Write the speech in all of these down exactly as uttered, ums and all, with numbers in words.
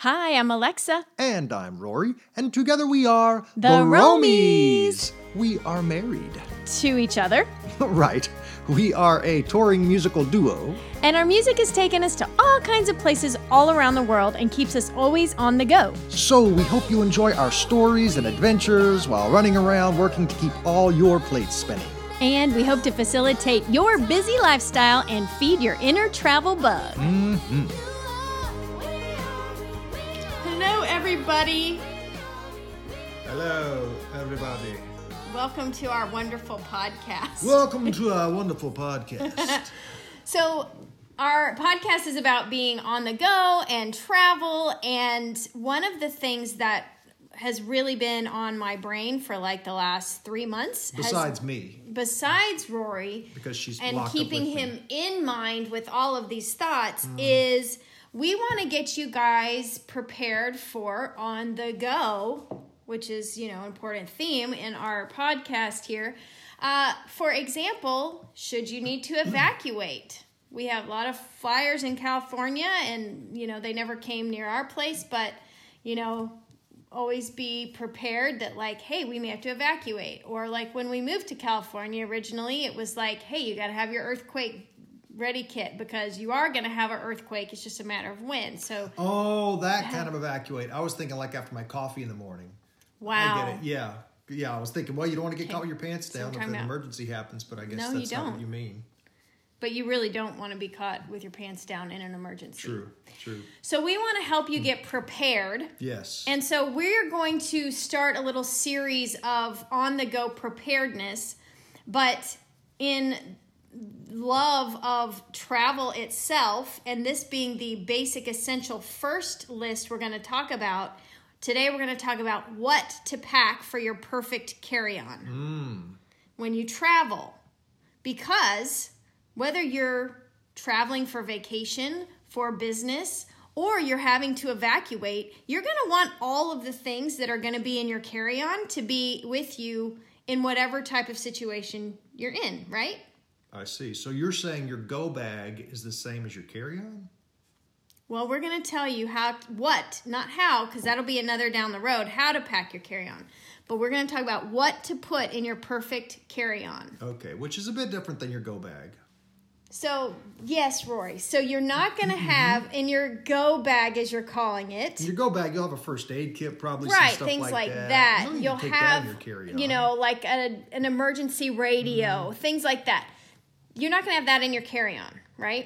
Hi, I'm Alexa. And I'm Rory, and together we are The Romies. We are married. To each other. Right. We are a touring musical duo. And our music has taken us to all kinds of places all around the world and keeps us always on the go. So we hope you enjoy our stories and adventures while running around working to keep all your plates spinning. And we hope to facilitate your busy lifestyle and feed your inner travel bug. Mm-hmm. Hello, everybody. Hello, everybody. Welcome to our wonderful podcast. Welcome to our wonderful podcast. So, our podcast is about being on the go and travel, and one of the things that has really been on my brain for like the last three months. Besides has, me. Besides Rory. Because she's and locked keeping up with him me. in mind with all of these thoughts Mm. is we want to get you guys prepared for on the go, which is, you know, an important theme in our podcast here. Uh, for example, should you need to evacuate? We have a lot of fires in California and, you know, they never came near our place, but, you know, always be prepared that like, hey, we may have to evacuate. Or like when we moved to California originally, it was like, hey, you got to have your earthquake ready kit because you are going to have an earthquake. It's just a matter of when. So, Oh, that kind of evacuate. I was thinking like after my coffee in the morning. wow. I get it. Yeah. Yeah, I was thinking, well, you don't want to get Okay. caught with your pants So down we're if talking an about- emergency happens, but I guess No, that's you not don't. what you mean. But you really don't want to be caught with your pants down in an emergency. True, true. So we want to help you get prepared. Yes. And so we're going to start a little series of on-the-go preparedness, but in love of travel itself, and this being the basic essential first list we're going to talk about. Today we're going to talk about what to pack for your perfect carry-on when you travel. Because whether you're traveling for vacation, for business, or you're having to evacuate, you're going to want all of the things that are going to be in your carry-on to be with you in whatever type of situation you're in, right? I see. So you're saying your go bag is the same as your carry-on? Well, we're going to tell you how, what, not how, because that'll be another down the road, how to pack your carry-on. But we're going to talk about what to put in your perfect carry-on. Okay, which is a bit different than your go bag. So, yes, Rory. So you're not going to have in your go bag, as you're calling it. In your go bag, you'll have a first aid kit, probably some Right, stuff things like, like that. that. You don't need You'll to take have, that in your carry-on. you know, like a, an emergency radio, things like that. You're not going to have that in your carry-on, right?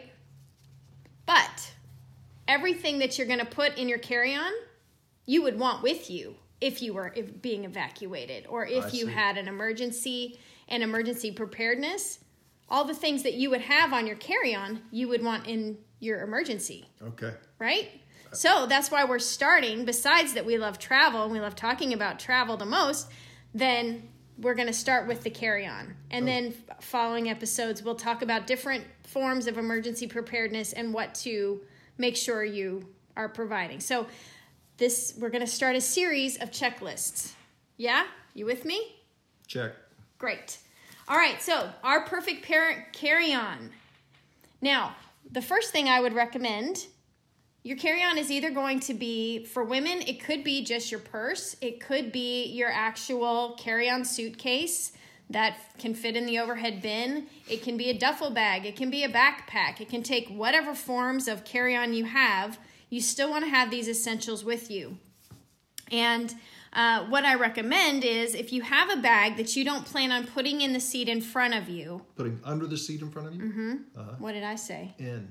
But everything that you're going to put in your carry-on, you would want with you if you were if being evacuated or if I you see. had an emergency and emergency preparedness. All the things that you would have on your carry-on, you would want in your emergency. Okay. Right? So that's why we're starting, besides that we love travel and we love talking about travel the most, then we're going to start with the carry-on. And Oh. then f- following episodes, we'll talk about different forms of emergency preparedness and what to make sure you are providing. So this we're going to start a series of checklists. Yeah? You with me? Check. Great. All right, so our perfect parent carry-on. Now, the first thing I would recommend, your carry-on is either going to be, for women, it could be just your purse. It could be your actual carry-on suitcase that can fit in the overhead bin. It can be a duffel bag. It can be a backpack. It can take whatever forms of carry-on you have. You still want to have these essentials with you. And Uh, what I recommend is if you have a bag that you don't plan on putting in the seat in front of you. Putting under the seat in front of you? Mm-hmm. Uh-huh. What did I say? In.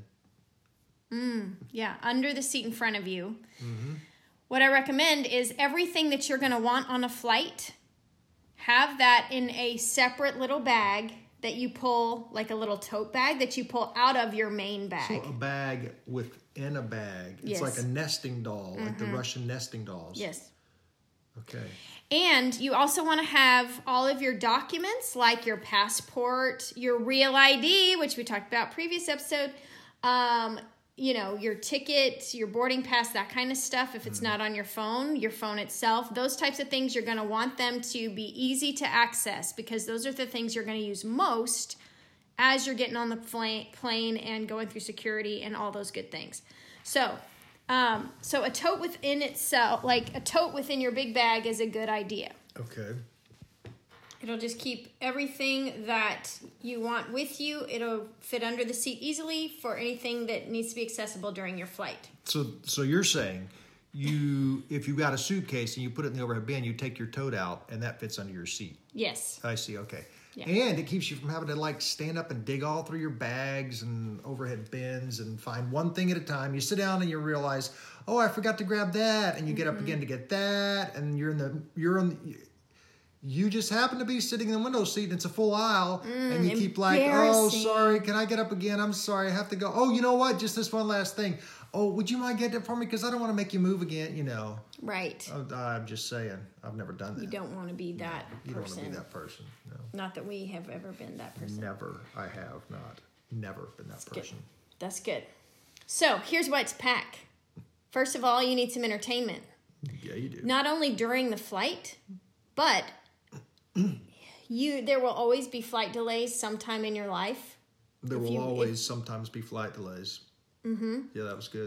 Mm, yeah, under the seat in front of you. Mm-hmm. What I recommend is everything that you're going to want on a flight, have that in a separate little bag that you pull, like a little tote bag that you pull out of your main bag. So a bag within a bag. It's Yes. like a nesting doll, like the Mhm. Russian nesting dolls. Yes. Okay. And you also want to have all of your documents, like your passport, your real I D, which we talked about previous episode, um, you know, your ticket, your boarding pass, that kind of stuff. If it's not on your phone, your phone itself, those types of things, you're going to want them to be easy to access because those are the things you're going to use most as you're getting on the plane and going through security and all those good things. So Um, so a tote within itself, like a tote within your big bag is a good idea. Okay. It'll just keep everything that you want with you. It'll fit under the seat easily for anything that needs to be accessible during your flight. So, so you're saying you, if you've got a suitcase and you put it in the overhead bin, you take your tote out and that fits under your seat. Yes. I see. Okay. Yeah. And it keeps you from having to like stand up and dig all through your bags and overhead bins and find one thing at a time. You sit down and you realize, oh, I forgot to grab that, and you get mm-hmm. up again to get that, and you're in the you're in. The, you just happen to be sitting in the window seat and it's a full aisle, mm, and you keep like, oh, sorry, can I get up again? I'm sorry, I have to go. Oh, you know what? Just this one last thing. Oh, would you mind getting it for me? Because I don't want to make you move again, you know. Right. Oh, I'm just saying. I've never done that. You don't want to be that no, you person. You don't want to be that person, no. Not that we have ever been that person. Never. I have not. Never been that That's person. Good. That's good. So, here's what to pack. First of all, you need some entertainment. Yeah, you do. Not only during the flight, but you there will always be flight delays sometime in your life. There will you, always if, sometimes be flight delays. Mm-hmm. Yeah, that was good.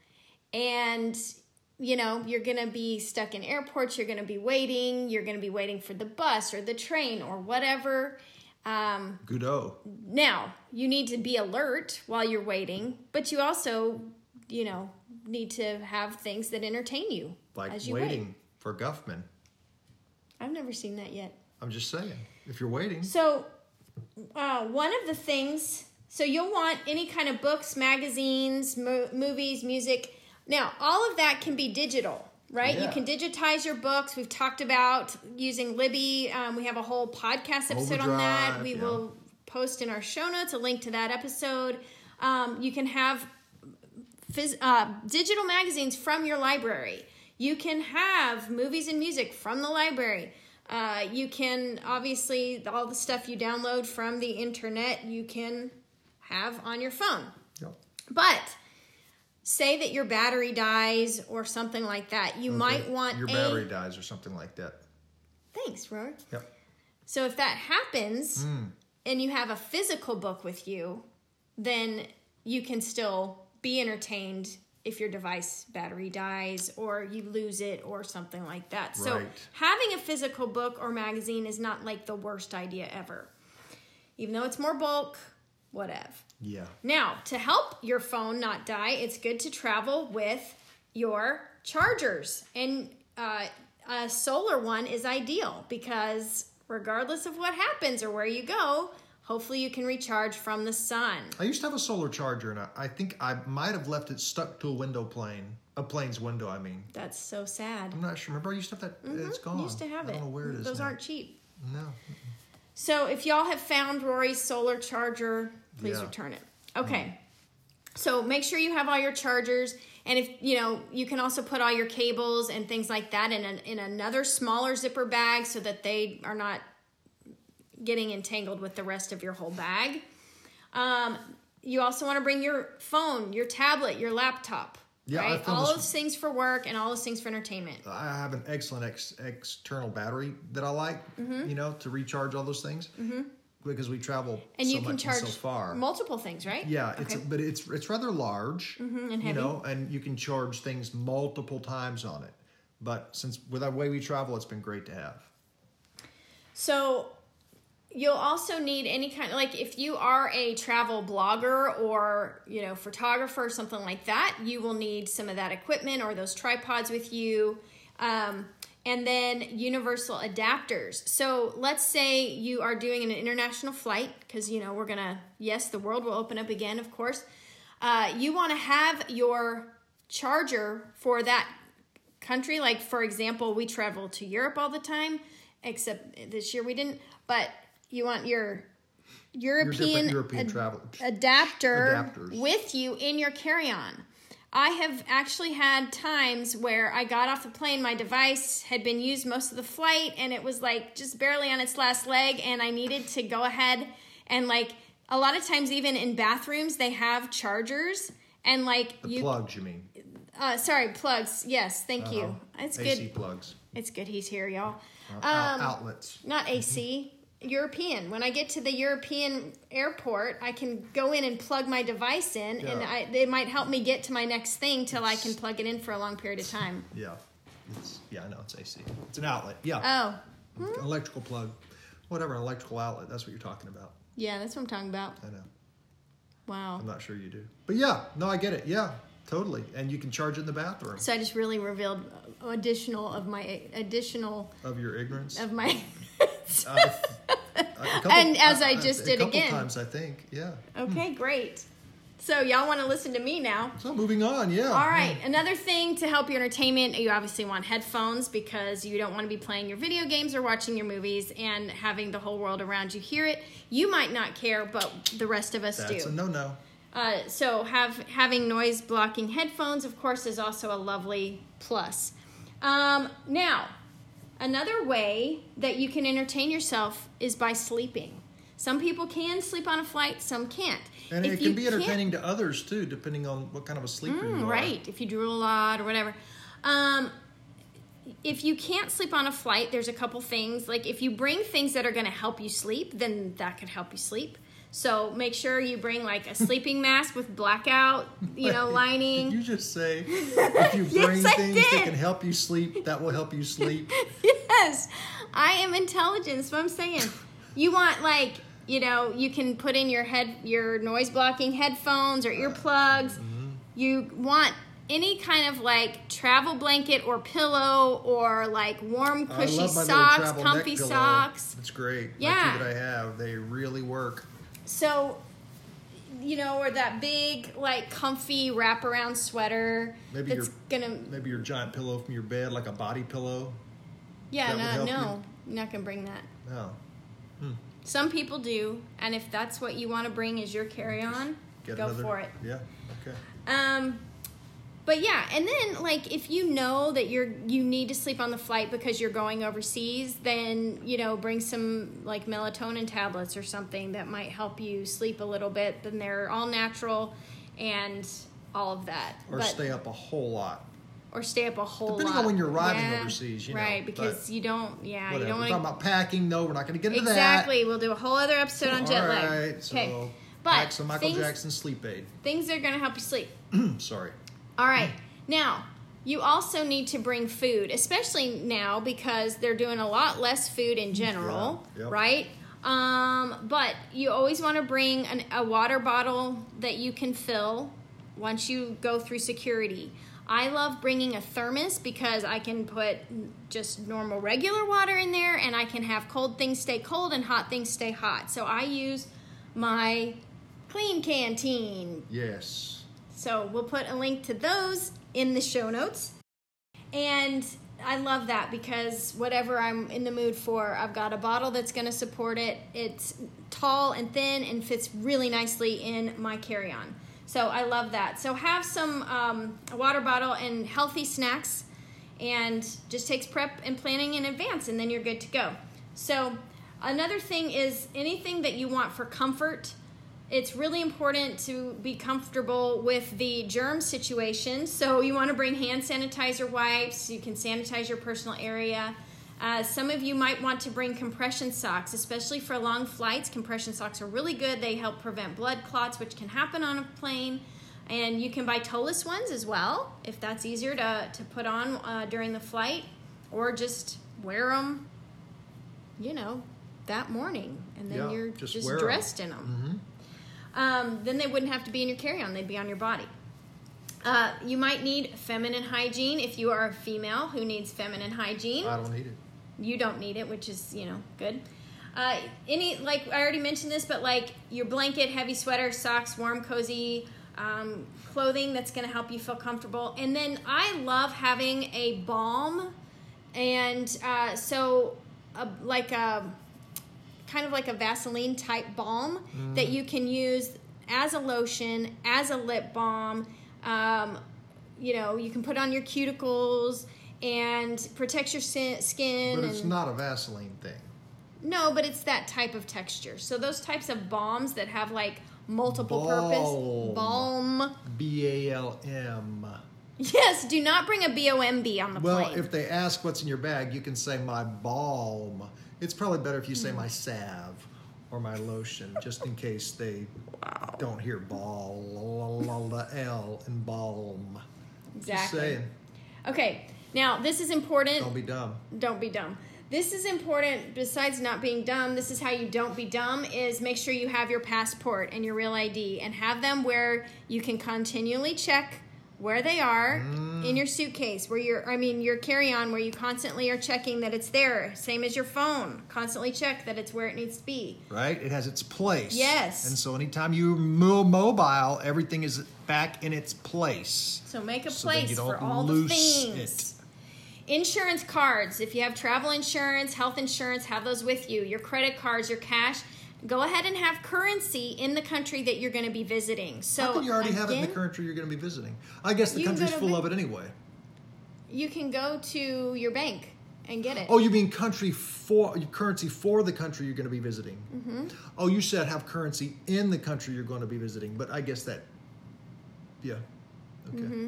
And, you know, you're going to be stuck in airports. You're going to be waiting. You're going to be waiting for the bus or the train or whatever. Um, Goodo. Now, you need to be alert while you're waiting, but you also, you know, need to have things that entertain you like as you waiting wait. For Guffman. I've never seen that yet. I'm just saying, if you're waiting. So, uh, one of the things, so you'll want any kind of books, magazines, mo- movies, music. Now, all of that can be digital, right? Yeah. You can digitize your books. We've talked about using Libby. Um, we have a whole podcast episode Overdrive, on that. We yeah. will post in our show notes a link to that episode. Um, you can have phys- uh, digital magazines from your library. You can have movies and music from the library. Uh, you can, obviously, all the stuff you download from the internet, you can have on your phone. Yep. But say that your battery dies or something like that. You okay. might want your a... battery dies or something like that. Thanks, Rory. Yep. So if that happens mm. and you have a physical book with you, then you can still be entertained if your device battery dies or you lose it or something like that. So right. having a physical book or magazine is not like the worst idea ever. Even though it's more bulk, whatever. Yeah. Now, to help your phone not die, it's good to travel with your chargers. And uh, a solar one is ideal because regardless of what happens or where you go, hopefully you can recharge from the sun. I used to have a solar charger, and I, I think I might have left it stuck to a window plane. A plane's window, I mean. That's so sad. I'm not sure. Remember, I used to have that. Mm-hmm. It's gone. You used to have I it. don't know where it is Those now. aren't cheap. No. So if y'all have found Rory's solar charger, please Yeah. return it. Okay. So make sure you have all your chargers. And if, you know, you can also put all your cables and things like that in, an, in another smaller zipper bag so that they are not getting entangled with the rest of your whole bag. Um, you also want to bring your phone, your tablet, your laptop. Yeah, I right? found All this- those things for work and all those things for entertainment. I have an excellent ex- external battery that I like, Mm-hmm. you know, to recharge all those things. Mm-hmm. Because we travel And so you can much charge and so far. multiple things, right? Yeah, it's Okay. but it's it's rather large, Mm-hmm, and you heavy. know, and you can charge things multiple times on it. But since with the way we travel, it's been great to have. So you'll also need any kind of, like if you are a travel blogger or, you know, photographer or something like that, you will need some of that equipment or those tripods with you. Um, and then universal adapters. So let's say you are doing an international flight because, you know, we're going to, yes, the world will open up again, of course. Uh, you want to have your charger for that country. Like, for example, we travel to Europe all the time, except this year we didn't. But you want your European, Your European ad- travel adapter adapters. with you in your carry-on. I have actually had times where I got off the plane, my device had been used most of the flight, and it was like just barely on its last leg, and I needed to go ahead and like, a lot of times even in bathrooms, they have chargers, and like The you... plugs, you mean? Uh, sorry, plugs. Yes, thank you. Uh-huh. It's A C good. plugs. It's good he's here, y'all. Uh, out- Um, outlets. Not A C. European. When I get to the European airport, I can go in and plug my device in, Yeah. and I, it might help me get to my next thing till I can plug it in for a long period of time. Yeah. It's, yeah, I know it's A C. It's an outlet. Yeah. Oh, An electrical plug. Whatever, an electrical outlet. That's what you're talking about. yeah, that's what I'm talking about. I know. Wow. I'm not sure you do. But yeah, no, I get it. Yeah, totally. And you can charge it in the bathroom. So I just really revealed additional of my additional Of your ignorance. of my. Uh, a couple- And as I uh, just a did couple again. times, I think. Yeah. Okay, great. So y'all want to listen to me now? So moving on. Yeah. All right. Another thing to help your entertainment, you obviously want headphones because you don't want to be playing your video games or watching your movies and having the whole world around you hear it. You might not care, but the rest of us That's do. a no-no. Uh, so have having noise blocking headphones, of course, is also a lovely plus. Um, now, another way that you can entertain yourself is by sleeping. Some people can sleep on a flight, some can't. And If it you can be can't- entertaining to others too, depending on what kind of a sleeper Mm, you are. right, if you drool a lot or whatever. Um, if you can't sleep on a flight, there's a couple things. Like if you bring things that are going to help you sleep, then that could help you sleep. So make sure you bring like a sleeping mask with blackout, you know, lining. Did you just say if you Yes, bring I things did. that can help you sleep, that will help you sleep? Yes, I am intelligent. That's what I'm saying. You want like, you know, you can put in your head, your noise blocking headphones or earplugs. Mm-hmm. You want any kind of like travel blanket or pillow or like warm I cushy love my little socks, travel comfy neck pillow. socks. It's great. Yeah. The two that I have, they really work. So, you know, or that big like comfy wraparound sweater Maybe that's your gonna. maybe your giant pillow from your bed, like a body pillow. Yeah, that would no, help no, you're not gonna bring that. No. Some people do, and if that's what you want to bring as your carry-on, Get go another, for it. Yeah. Okay. Um, but yeah, and then like if you know that you're you need to sleep on the flight because you're going overseas, then you know bring some like melatonin tablets or something that might help you sleep a little bit. Then they're all natural, and all of that. Or But- stay up a whole lot. or stay up a whole Depending lot. on when you're arriving Yeah, overseas, you know, right? Because but you don't, yeah, Whatever. you don't We're want talking about packing. No, we're not going to get into exactly. We'll do a whole other episode on that. jet All lag. right. So Okay, pack but some Michael things, Jackson sleep aid. things that are going to help you sleep. Sorry. All right. Now, you also need to bring food, especially now because they're doing a lot less food in general, Yeah, yep. right? Um, but you always want to bring an, a water bottle that you can fill once you go through security. I love bringing a thermos because I can put just normal regular water in there and I can have cold things stay cold and hot things stay hot. So I use my Clean Canteen. Yes. So we'll put a link to those in the show notes. And I love that because whatever I'm in the mood for, I've got a bottle that's going to support it. It's tall and thin and fits really nicely in my carry-on. So I love that. So have some um, a water bottle and healthy snacks, and just takes prep and planning in advance, and then you're good to go. So another thing is anything that you want for comfort. It's really important to be comfortable with the germ situation. So you want to bring hand sanitizer wipes. You can sanitize your personal area. Uh, some of you might want to bring compression socks, especially for long flights. Compression socks are really good. They help prevent blood clots, which can happen on a plane. And you can buy toeless ones as well, if that's easier to, to put on uh, during the flight. Or just wear them, you know, that morning. And then Yeah, you're just just, wear 'em. dressed in them. Um, then they wouldn't have to be in your carry-on. They'd be on your body. Uh, you might need feminine hygiene if you are a female who needs feminine hygiene. I don't need it. You don't need it, which is, you know, good. Uh, any, like I already mentioned this, but like your blanket, heavy sweater, socks, warm, cozy um, clothing that's going to help you feel comfortable. And then I love having a balm. And uh, so a, like a kind of like a Vaseline type balm Mm. that you can use as a lotion, as a lip balm. Um, you know, you can put on your cuticles and protects your si- skin. But it's and, not a Vaseline thing. no, but it's that type of texture. So those types of balms that have like multiple purpose. Balm. B A L M. Yes, do not bring a B O M B on the Well, plane. if they ask what's in your bag, you can say my balm. It's probably better if you say my salve or my lotion, just in case they don't hear ball, L in balm. Just Exactly. saying. Okay, now this is important. Don't be dumb. Don't be dumb. This is important. Besides not being dumb, this is how you don't be dumb, is make sure you have your passport and your real I D, and have them where you can continually check where they are Mm. in your suitcase, where you're, I mean, your carry-on, where you constantly are checking that it's there. Same as your phone. Constantly check that it's where it needs to be. Right? It has its place. Yes. And so anytime you move mobile, everything is back in its place. So make a So then place you don't for all the lose things. Insurance cards. If you have travel insurance, health insurance, have those with you. Your credit cards, your cash. Go ahead and have currency in the country that you're going to be visiting. So How can you already have it in the again, country you're going to be visiting? I guess the You can go country's to full ba- of it anyway. You can go to your bank and get it. Oh, you mean country for currency for the country you're going to be visiting? Mm-hmm. Oh, you said have currency in the country you're going to be visiting, but I guess that, yeah, okay. Mm-hmm.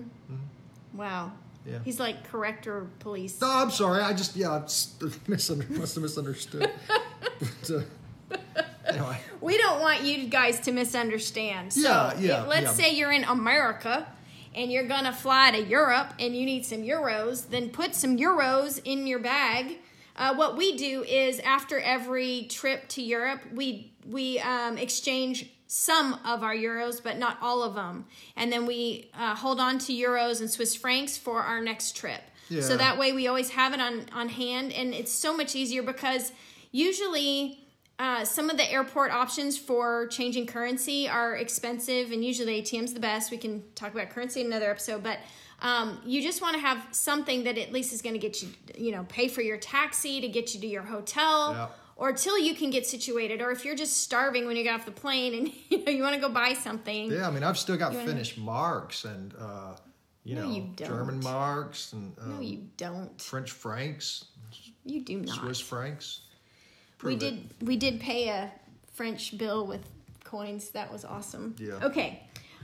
Wow. Yeah. He's like corrector police. No, I'm sorry. I just yeah, I just misunder- must have misunderstood. but, uh, anyway, We don't want you guys to misunderstand. So Yeah, yeah, if- let's yeah. say you're in America and you're going to fly to Europe and you need some euros, then put some euros in your bag. Uh, what we do is after every trip to Europe, we we um, exchange some of our euros, but not all of them. And then we uh, hold on to euros and Swiss francs for our next trip. Yeah. So that way we always have it on, on hand. And it's so much easier because usually uh, some of the airport options for changing currency are expensive, and usually A T M's the best. We can talk about currency in another episode, but um, you just want to have something that at least is going to get you, you know, pay for your taxi to get you to your hotel. Yeah. Or till you can get situated, or if you're just starving when you get off the plane and you know you want to go buy something. yeah. I mean, I've still got wanna- Finnish marks and uh, you No, know you don't. German marks and um, No, you don't. French francs, You do not. Swiss francs. we Prove it. did. We did pay a French bill with coins. That was awesome. Yeah. Okay.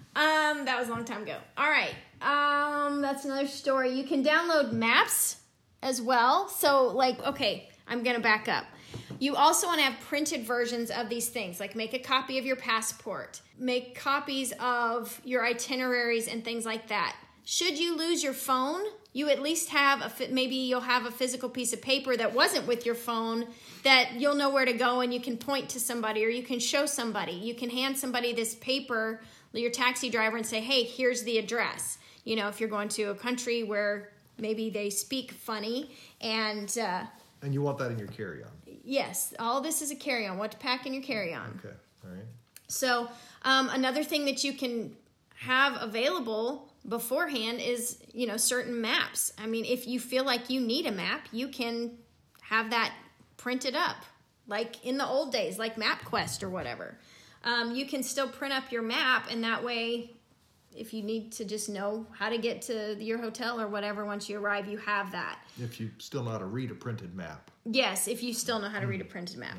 Um, that was a long time ago. All right. Um, that's another story. You can download maps as well. So, like, okay, I'm gonna back up. You also want to have printed versions of these things, like make a copy of your passport, make copies of your itineraries and things like that. Should you lose your phone, you at least have a phy- maybe you'll have a physical piece of paper that wasn't with your phone that you'll know where to go, and you can point to somebody or you can show somebody. You can hand somebody this paper, your taxi driver, and say, "Hey, here's the address." You know, if you're going to a country where maybe they speak funny and uh, And you want that in your carry-on. yes, all this is a carry-on. What to pack in your carry-on. Okay. All right. So um, another thing that you can have available beforehand is, you know, certain maps. I mean, if you feel like you need a map, you can have that printed up, like in the old days, like MapQuest or whatever. Um, you can still print up your map, and that way, if you need to just know how to get to your hotel or whatever once you arrive, you have that. If you still know how to read a printed map. Yes, if you still know how to read a printed map.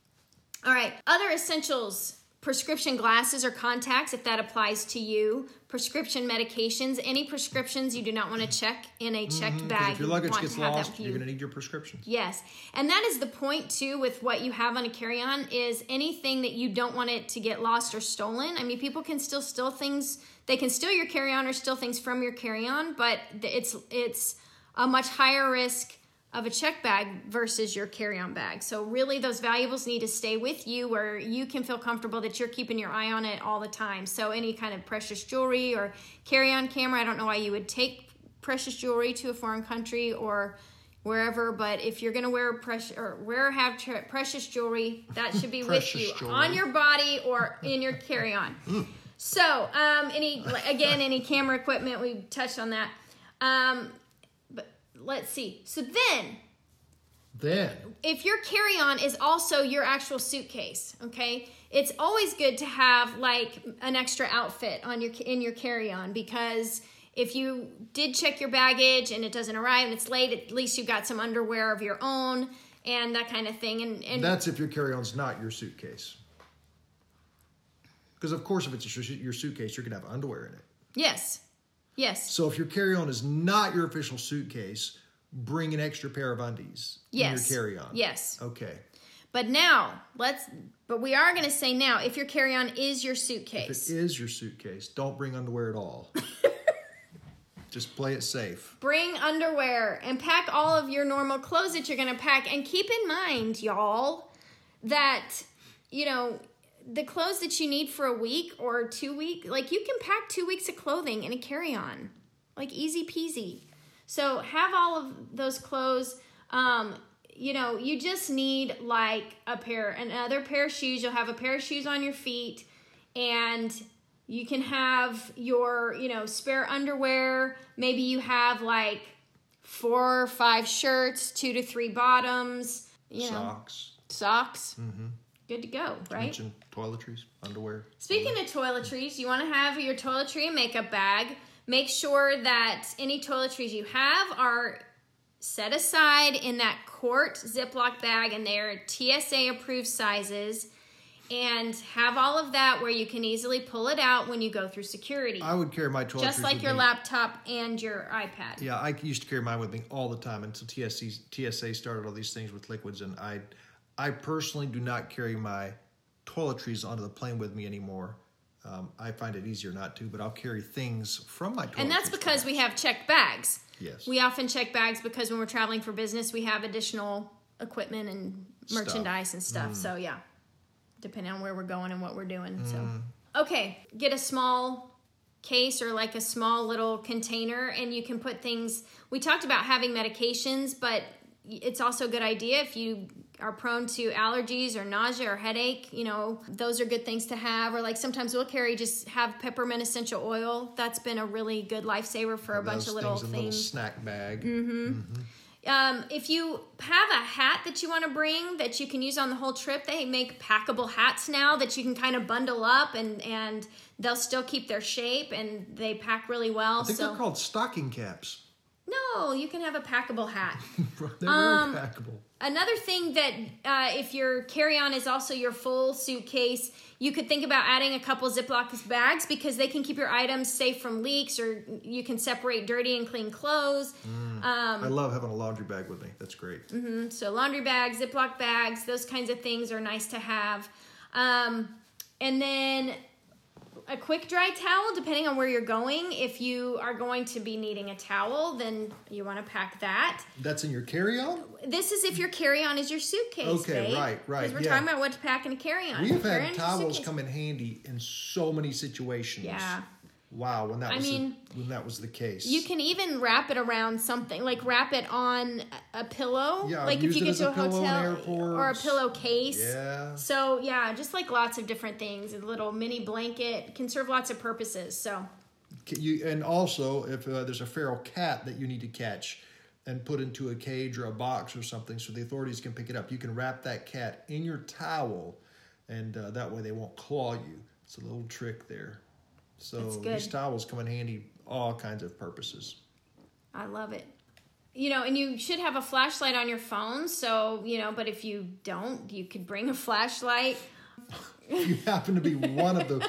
All right, other essentials. Prescription glasses or contacts, if that applies to you. Prescription medications. Any prescriptions you do not want to check in a checked Because bag. if your you luggage want gets to have that lost, with you're you. going to need your prescriptions. Yes, and that is the point too with what you have on a carry-on is anything that you don't want it to get lost or stolen. I mean, people can still steal things. They can steal your carry-on or steal things from your carry-on, but it's it's a much higher risk of a check bag versus your carry-on bag. So really those valuables need to stay with you where you can feel comfortable that you're keeping your eye on it all the time. So any kind of precious jewelry or carry-on camera, I don't know why you would take precious jewelry to a foreign country or wherever, but if you're gonna wear precious or wear have tre- precious jewelry, that should be with Precious you jewelry. on your body or in your carry-on. So um, any again any camera equipment, we touched on that. Um, but let's see. So then, Then, if your carry-on is also your actual suitcase, okay, it's always good to have like an extra outfit on your in your carry-on because if you did check your baggage and it doesn't arrive and it's late, at least you've got some underwear of your own and that kind of thing. And, and that's if your carry-on's not your suitcase. Because, of course, if it's your your suitcase, you're going to have underwear in it. yes, yes, So if your carry-on is not your official suitcase, bring an extra pair of undies Yes. in your carry-on. Yes. Okay. But now, let's, but we are going to say now, if your carry-on is your If suitcase. it is your suitcase, don't bring underwear at all. Just play it safe. Bring underwear and pack all of your normal clothes that you're going to pack. And keep in mind, y'all, that, you know, the clothes that you need for a week or two weeks, like you can pack two weeks of clothing in a carry-on. Like easy peasy. So have all of those clothes. Um, you know, you just need like a pair, another pair of shoes. You'll have a pair of shoes on your feet, and you can have your, you know, spare underwear. Maybe you have like four or five shirts, two to three bottoms, you know, Socks. socks. Mm-hmm. Good to go, right? Mention toiletries, underwear. Speaking of toiletries, you want to have your toiletry and makeup bag. Make sure that any toiletries you have are set aside in that quart Ziploc bag, and they're T S A approved sizes. And have all of that where you can easily pull it out when you go through security. I would carry my toiletries Just like with your me. laptop and your iPad. Yeah, I used to carry mine with me all the time until T S A, T S A started all these things with liquids, and I, I personally do not carry my toiletries onto the plane with me anymore. Um, I find it easier not to, but I'll carry things from my toiletries. And that's because we have checked bags. Yes. We often check bags because when we're traveling for business, we have additional equipment and Stuff. merchandise and stuff. Mm. So yeah, depending on where we're going and what we're doing. Mm. So okay, get a small case or like a small little container, and you can put things. We talked about having medications, but it's also a good idea if you are prone to allergies or nausea or headache. You know, those are good things to have. Or like sometimes we'll carry, just have peppermint essential oil. That's been a really good lifesaver for a bunch Those of little things. things. In a little snack bag. Mm-hmm. Mm-hmm. Um, if you have a hat that you want to bring that you can use on the whole trip, they make packable hats now that you can kind of bundle up, and, and they'll still keep their shape, and they pack really well. I think so they're called stocking caps. no, you can have a packable hat. They're Um, very packable. Another thing that uh, if your carry-on is also your full suitcase, you could think about adding a couple Ziploc bags because they can keep your items safe from leaks, or you can separate dirty and clean clothes. Mm. Um, I love having a laundry bag with me. That's great. Mm-hmm. So laundry bags, Ziploc bags, those kinds of things are nice to have. Um, and then a quick dry towel, depending on where you're going. If you are going to be needing a towel, then you want to pack that. That's in your carry-on? This is if your carry-on is your suitcase. Okay, babe, right, right, Because we're yeah. talking about what to pack in a carry-on. We've Carry-on had is your towels suitcase. come in handy in so many situations. Yeah. Wow, when that I was mean, the, when that was the case. You can even wrap it around something, like wrap it on a pillow. Yeah, I've like if used you it get as to a a pillow in hotel airports. or a pillowcase. Yeah. So yeah, just like lots of different things. A little mini blanket can serve lots of purposes. So You, and also, if uh, there's a feral cat that you need to catch and put into a cage or a box or something so the authorities can pick it up, you can wrap that cat in your towel, and uh, that way they won't claw you. It's a little trick there. So That's good. these towels come in handy all kinds of purposes. I love it. You know, and you should have a flashlight on your phone. So, you know, but if you don't, you could bring a flashlight. If you happen to be one of the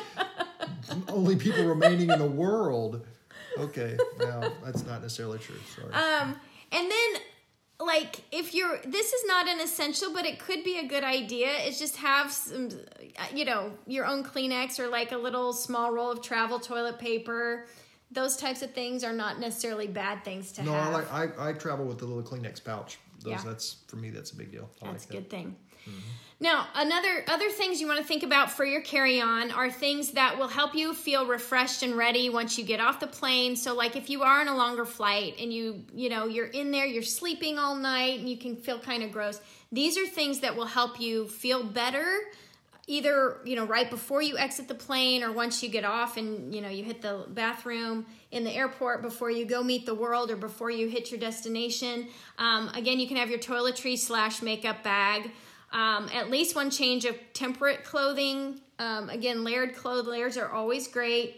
only people remaining in the world. Okay, now that's not necessarily true. Sorry. Um, and then, like, if you're, this is not an essential, but it could be a good idea, is just have some, you know, your own Kleenex or like a little small roll of travel toilet paper. Those types of things are not necessarily bad things to no, have. I like I, I travel with the little Kleenex pouch. Those, Yeah. That's for me. That's a big deal. I That's a like good that. thing. Now, another other things you want to think about for your carry-on are things that will help you feel refreshed and ready once you get off the plane. So like if you are on a longer flight and you, you know, you're in there, you're sleeping all night and you can feel kind of gross. These are things that will help you feel better either, you know, right before you exit the plane or once you get off and, you know, you hit the bathroom in the airport before you go meet the world or before you hit your destination. Um, again, you can have your toiletry slash makeup bag. Um, at least one change of temperate clothing. Um, again, layered clothes layers are always great.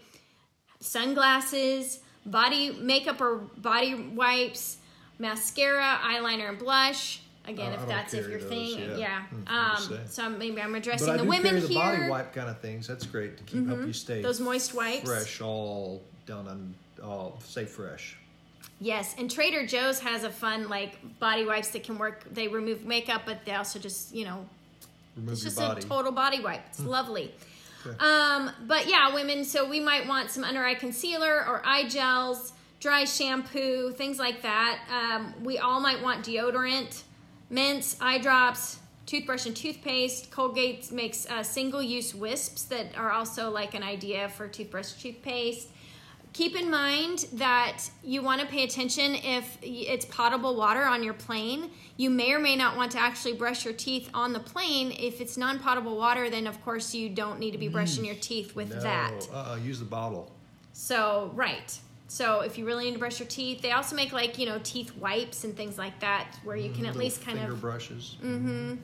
Sunglasses, body makeup or body wipes, mascara, eyeliner, and blush. Again, Uh, I if don't that's if carry your those, thing, yeah. yeah. Hmm, hard to Um, say. so maybe I'm addressing But I the do women carry the here. body wipe kind of things. That's great to keep help you stay Those moist wipes. fresh, all done on all stay fresh. Yes, and Trader Joe's has a fun like body wipes that can work. They remove makeup, but they also just you know, Remove it's your just body. a total body wipe. It's Hmm. lovely. Okay. Um, but yeah, women. So we might want some under eye concealer or eye gels, dry shampoo, things like that. Um, we all might want deodorant, mints, eye drops, toothbrush and toothpaste. Colgate makes uh, single-use wisps that are also like an idea for toothbrush, toothpaste. Keep in mind that you want to pay attention if it's potable water on your plane. You may or may not want to actually brush your teeth on the plane. If it's non-potable water, then of course you don't need to be brushing your teeth with no. that. Uh-uh, use the bottle. So, right. So if you really need to brush your teeth, they also make like, you know, teeth wipes and things like that where you can at Little least kind finger of... brushes. Mm-hmm.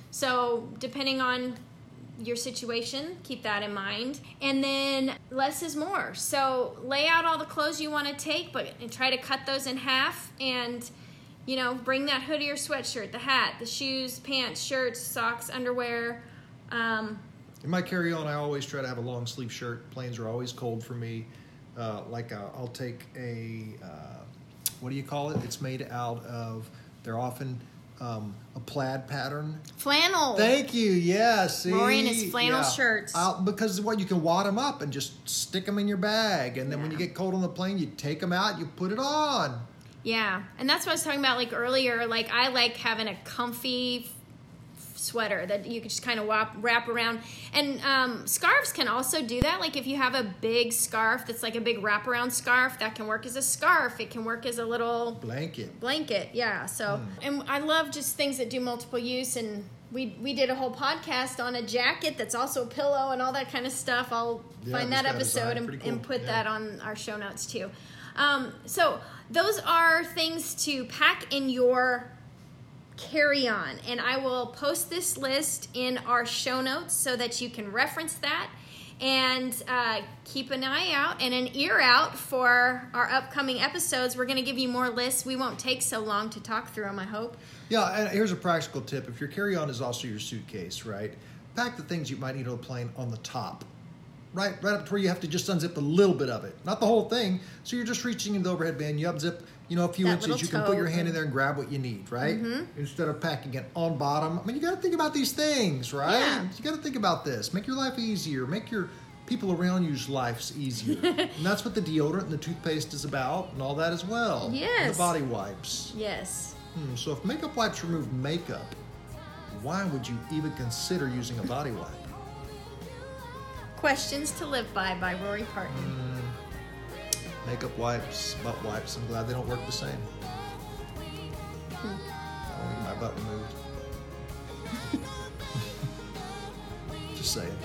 So depending on your situation, keep that in mind. And then less is more. So lay out all the clothes you want to take, but and try to cut those in half and, you know, bring that hoodie or sweatshirt, the hat, the shoes, pants, shirts, socks, underwear. Um, In my carry-on, I always try to have a long sleeve shirt. Planes are always cold for me. Uh, like uh, I'll take a, uh, what do you call it? It's made out of, they're often um, a plaid pattern. flannel. Thank you. Yeah. See, Rory and his flannel Yeah. shirts. I'll, because what you can wad them up and just stick them in your bag, and then when you Yeah. get cold on the plane, you take them out, you put it on. Yeah, and that's what I was talking about like earlier. Like I like having a comfy f- sweater that you can just kind of wrap, wrap around. And um, scarves can also do that. Like if you have a big scarf that's like a big wraparound scarf, that can work as a scarf. It can work as a little Blanket. blanket. Yeah. So, and I love just things that do multiple use. And we we did a whole podcast on a jacket that's also a pillow and all that kind of stuff. I'll Yeah, find it's that got a episode design. and, Pretty cool. and put Yeah. that on our show notes too. Um, so those are things to pack in your carry-on, and I will post this list in our show notes so that you can reference that and uh, keep an eye out and an ear out for our upcoming episodes. We're going to give you more lists. We won't take so long to talk through them, I hope. Yeah, and here's a practical tip. If your carry-on is also your suitcase, right? Pack the things you might need on a plane on the top. Right, right up to where you have to just unzip a little bit of it, not the whole thing. So you're just reaching into the overhead bin, you unzip, you know, a few That inches. little You can put your toe. hand in there and grab what you need, right? Mm-hmm. Instead of packing it on bottom. I mean, you got to think about these things, right? Yeah. You got to think about this. Make your life easier. Make your people around you's lives easier. And that's what the deodorant and the toothpaste is about, and all that as well. And Yes. the body wipes. Yes. Hmm, so if makeup wipes remove makeup, why would you even consider using a body wipe? Questions to Live By by Rory Parton. Makeup wipes, butt wipes, I'm glad they don't work the same. Hmm. I want my butt removed. Just saying.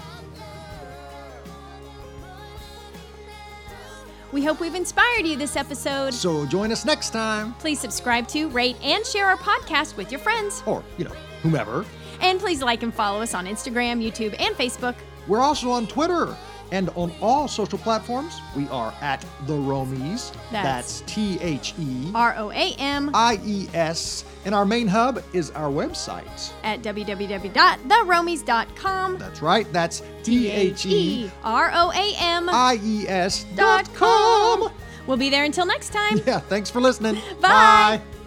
We hope we've inspired you this episode. So join us next time. Please subscribe to, rate, and share our podcast with your friends. Or, you know, whomever. And please like and follow us on Instagram, YouTube, and Facebook. We're also on Twitter and on all social platforms. We are at The Romies. That's T H E R O A M I E S. And our main hub is our website. at w w w dot the romies dot com. That's right. That's T H E R O A M I E S dot dot com. We'll be there until next time. Yeah, thanks for listening. Bye. Bye.